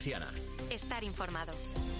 Estar informado.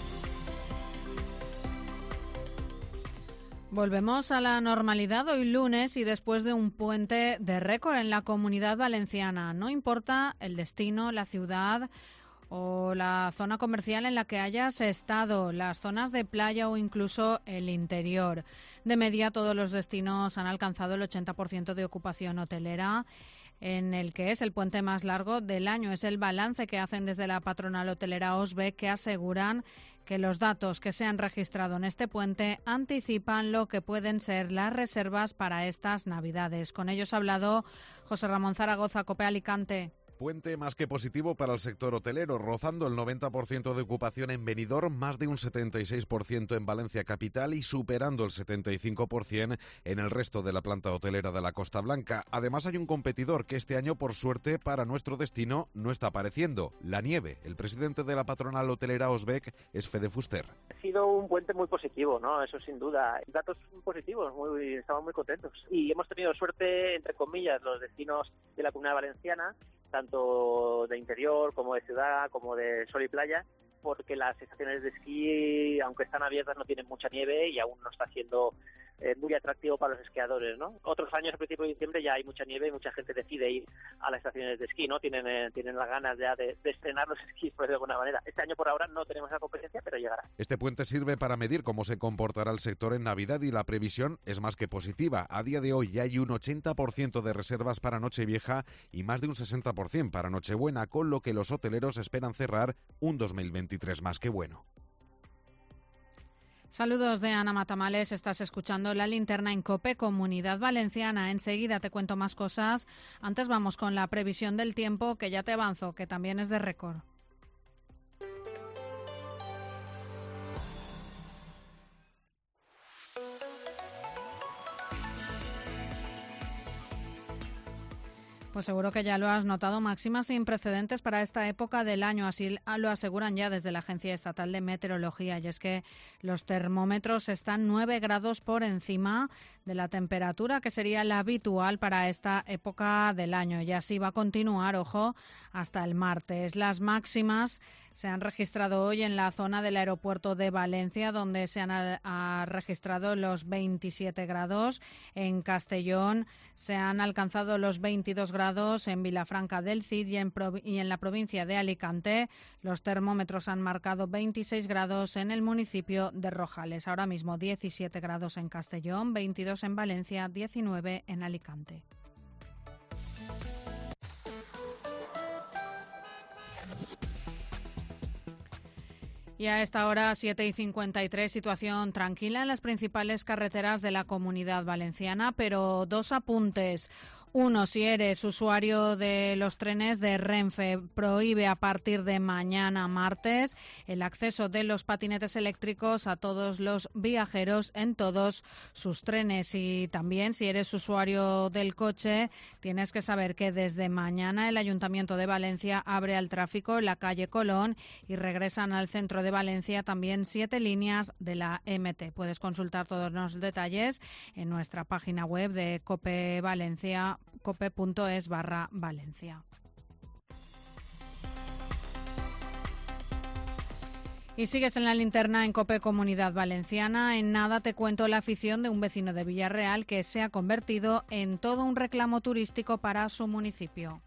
Volvemos a la normalidad hoy lunes y después de un puente de récord en la Comunidad Valenciana. No importa el destino, la ciudad o la zona comercial en la que hayas estado, las zonas de playa o incluso el interior. De media, todos los destinos han alcanzado el 80% de ocupación hotelera, en el que es el puente más largo del año. Es el balance que hacen desde la patronal hotelera OSBEC, que aseguran que los datos que se han registrado en este puente anticipan lo que pueden ser las reservas para estas Navidades. Con ellos ha hablado José Ramón Zaragoza, COPE Alicante. Puente más que positivo para el sector hotelero, rozando el 90% de ocupación en Benidorm, más de un 76% en Valencia capital y superando el 75% en el resto de la planta hotelera de la Costa Blanca. Además hay un competidor que este año, por suerte para nuestro destino, no está apareciendo: la nieve. El presidente de la patronal hotelera OSBEC es Fede Fuster. Ha sido un puente muy positivo, ¿no? Eso sin duda. Datos positivos, estamos muy contentos. Y hemos tenido suerte, entre comillas, los destinos de la Comunidad Valenciana, tanto de interior como de ciudad, como de sol y playa, porque las estaciones de esquí, aunque están abiertas, no tienen mucha nieve y aún no está siendo muy atractivo para los esquiadores, ¿no? Otros años, a principios de diciembre, ya hay mucha nieve y mucha gente decide ir a las estaciones de esquí, ¿no? Tienen las ganas ya de estrenar los esquís, pues, de alguna manera. Este año, por ahora, no tenemos esa competencia, pero llegará. Este puente sirve para medir cómo se comportará el sector en Navidad y la previsión es más que positiva. A día de hoy ya hay un 80% de reservas para Nochevieja y más de un 60% para Nochebuena, con lo que los hoteleros esperan cerrar un 2023 más que bueno. Saludos de Ana Matamales, estás escuchando La Linterna en COPE Comunidad Valenciana. Enseguida te cuento más cosas. Antes vamos con la previsión del tiempo, que ya te avanzo, que también es de récord. Pues seguro que ya lo has notado, máximas sin precedentes para esta época del año, así lo aseguran ya desde la Agencia Estatal de Meteorología, y es que los termómetros están 9 grados por encima de la temperatura que sería la habitual para esta época del año, y así va a continuar, ojo, hasta el martes. Las máximas se han registrado hoy en la zona del aeropuerto de Valencia, donde se han registrado los 27 grados. En Castellón se han alcanzado los 22 grados, en Vilafranca del Cid y en la provincia de Alicante los termómetros han marcado 26 grados en el municipio de Rojales. Ahora mismo 17 grados en Castellón, 22 en Valencia, 19 en Alicante. Y a esta hora, 7:53, situación tranquila en las principales carreteras de la Comunidad Valenciana, pero dos apuntes. Uno, si eres usuario de los trenes de Renfe, prohíbe a partir de mañana martes el acceso de los patinetes eléctricos a todos los viajeros en todos sus trenes. Y también, si eres usuario del coche, tienes que saber que desde mañana el Ayuntamiento de Valencia abre al tráfico la calle Colón y regresan al centro de Valencia también 7 líneas de la MT. Puedes consultar todos los detalles en nuestra página web de COPE Valencia, cope.es/Valencia. Y sigues en la linterna en COPE Comunidad Valenciana. En nada te cuento la afición de un vecino de Villarreal que se ha convertido en todo un reclamo turístico para su municipio.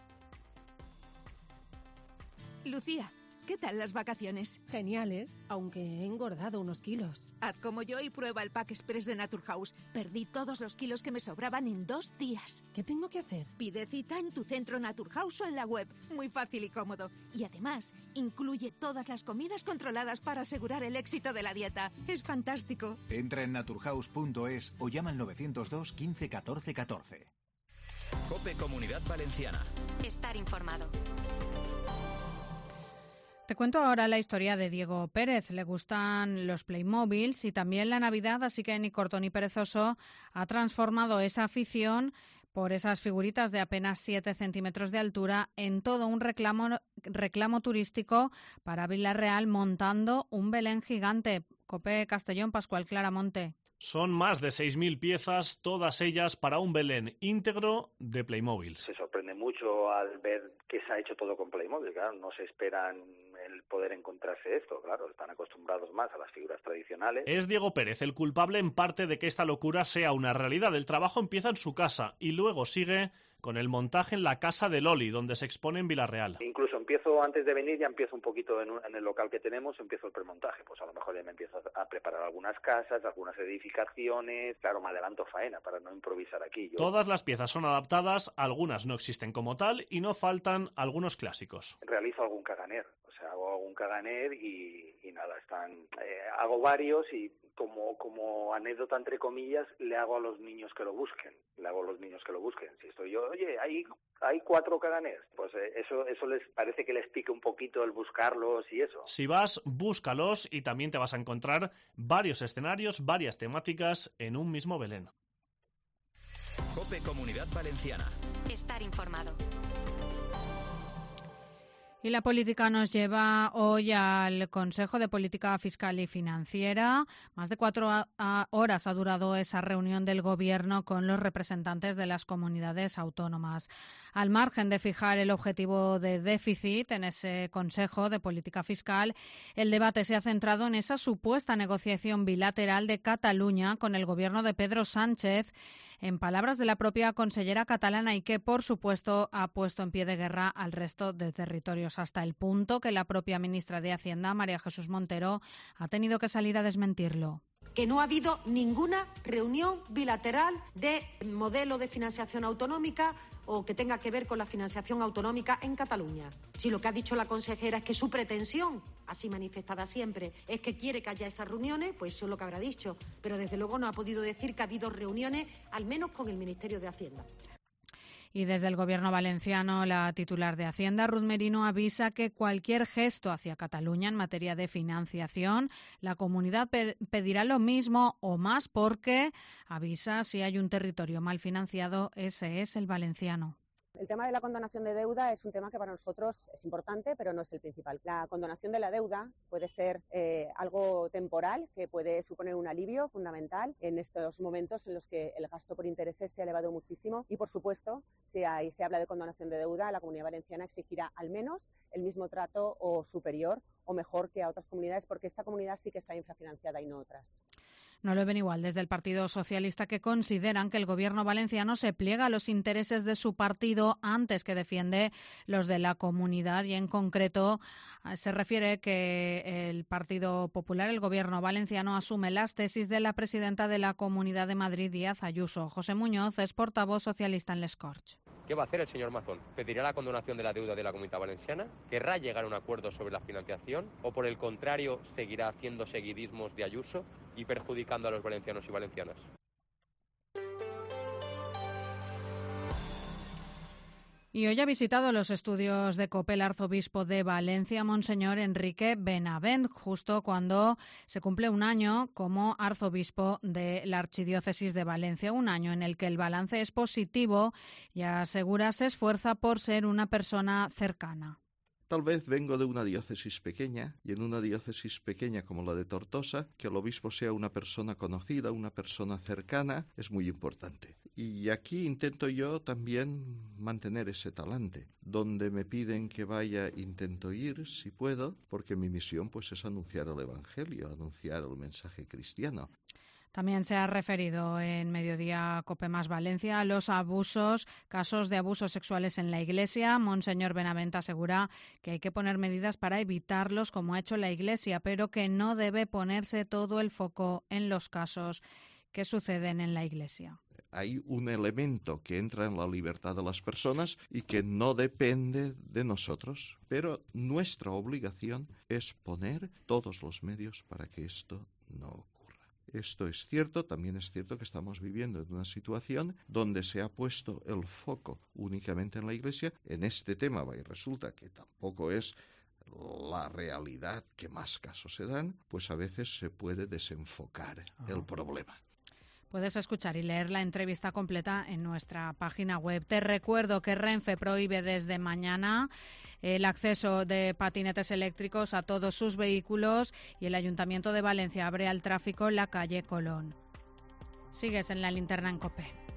Lucía, ¿qué tal las vacaciones? Geniales, aunque he engordado unos kilos. Haz como yo y prueba el Pack Express de Naturhaus. Perdí todos los kilos que me sobraban en 2 días. ¿Qué tengo que hacer? Pide cita en tu centro Naturhaus o en la web. Muy fácil y cómodo. Y además, incluye todas las comidas controladas para asegurar el éxito de la dieta. Es fantástico. Entra en naturhaus.es o llama al 902 15 14 14. COPE Comunidad Valenciana. Estar informado. Te cuento ahora la historia de Diego Pérez. Le gustan los Playmobiles y también la Navidad, así que ni corto ni perezoso ha transformado esa afición por esas figuritas de apenas 7 centímetros de altura en todo un reclamo turístico para Villarreal, montando un Belén gigante. COPE Castellón, Pascual Claramonte. Son más de 6.000 piezas, todas ellas para un Belén íntegro de Playmobil. Se sorprende sorprende mucho al ver que se ha hecho todo con Playmobil. Claro, no se esperan el poder encontrarse esto, claro, están acostumbrados más a las figuras tradicionales. Es Diego Pérez el culpable en parte de que esta locura sea una realidad. El trabajo empieza en su casa y luego sigue con el montaje en la casa de Loli, donde se expone en Villarreal. Incluso antes de venir, ya empiezo un poquito en el local que tenemos, empiezo el premontaje. Pues a lo mejor ya me empiezo a preparar algunas casas, algunas edificaciones. Claro, me adelanto faena para no improvisar aquí. Todas las piezas son adaptadas, algunas no existen como tal y no faltan algunos clásicos. Realizo algún caganer, hago algún caganer y nada, hago varios y como anécdota entre comillas le hago a los niños que lo busquen. Si estoy yo, oye, hay 4 caganers, pues eso les parece que les pique un poquito el buscarlos y eso. Si vas, búscalos y también te vas a encontrar varios escenarios, varias temáticas en un mismo Belén. COPE Comunidad Valenciana. Estar informado. Y la política nos lleva hoy al Consejo de Política Fiscal y Financiera. Más de 4 horas ha durado esa reunión del Gobierno con los representantes de las comunidades autónomas. Al margen de fijar el objetivo de déficit en ese Consejo de Política Fiscal, el debate se ha centrado en esa supuesta negociación bilateral de Cataluña con el Gobierno de Pedro Sánchez, en palabras de la propia consellera catalana, y que, por supuesto, ha puesto en pie de guerra al resto de territorios, hasta el punto que la propia ministra de Hacienda, María Jesús Montero, ha tenido que salir a desmentirlo. Que no ha habido ninguna reunión bilateral de modelo de financiación autonómica o que tenga que ver con la financiación autonómica en Cataluña. Si lo que ha dicho la consejera es que su pretensión, así manifestada siempre, es que quiere que haya esas reuniones, pues eso es lo que habrá dicho. Pero desde luego no ha podido decir que ha habido reuniones, al menos con el Ministerio de Hacienda. Y desde el Gobierno valenciano, la titular de Hacienda, Ruth Merino, avisa que cualquier gesto hacia Cataluña en materia de financiación, la comunidad pedirá lo mismo o más, porque, avisa, si hay un territorio mal financiado, ese es el valenciano. El tema de la condonación de deuda es un tema que para nosotros es importante, pero no es el principal. La condonación de la deuda puede ser algo temporal, que puede suponer un alivio fundamental en estos momentos en los que el gasto por intereses se ha elevado muchísimo. Y, por supuesto, si se habla de condonación de deuda, la Comunidad Valenciana exigirá al menos el mismo trato o superior o mejor que a otras comunidades, porque esta comunidad sí que está infrafinanciada y no otras. No lo ven igual desde el Partido Socialista, que consideran que el Gobierno valenciano se pliega a los intereses de su partido antes que defiende los de la comunidad, y en concreto se refiere que el Partido Popular, el Gobierno valenciano, asume las tesis de la presidenta de la Comunidad de Madrid, Díaz Ayuso. José Muñoz es portavoz socialista en Les Corts. ¿Qué va a hacer el señor Mazón? ¿Pedirá la condonación de la deuda de la Comunidad Valenciana? ¿Querrá llegar a un acuerdo sobre la financiación? ¿O por el contrario seguirá haciendo seguidismos de Ayuso y perjudicando a los valencianos y valencianas? Y hoy ha visitado los estudios de COPE el arzobispo de Valencia, Monseñor Enrique Benavent, justo cuando se cumple un año como arzobispo de la Archidiócesis de Valencia, un año en el que el balance es positivo y asegura se esfuerza por ser una persona cercana. Tal vez vengo de una diócesis pequeña, y en una diócesis pequeña como la de Tortosa, que el obispo sea una persona conocida, una persona cercana, es muy importante. Y aquí intento yo también mantener ese talante. Donde me piden que vaya, intento ir, si puedo, porque mi misión pues es anunciar el Evangelio, anunciar el mensaje cristiano. También se ha referido en Mediodía COPE Más Valencia a los casos de abusos sexuales en la Iglesia. Monseñor Benavent asegura que hay que poner medidas para evitarlos, como ha hecho la Iglesia, pero que no debe ponerse todo el foco en los casos que suceden en la Iglesia. Hay un elemento que entra en la libertad de las personas y que no depende de nosotros, pero nuestra obligación es poner todos los medios para que esto no ocurra. Esto es cierto, también es cierto que estamos viviendo en una situación donde se ha puesto el foco únicamente en la Iglesia, en este tema, y resulta que tampoco es la realidad que más casos se dan, pues a veces se puede desenfocar el problema. Puedes escuchar y leer la entrevista completa en nuestra página web. Te recuerdo que Renfe prohíbe desde mañana el acceso de patinetes eléctricos a todos sus vehículos, y el Ayuntamiento de Valencia abre al tráfico la calle Colón. Sigues en la linterna en COPE.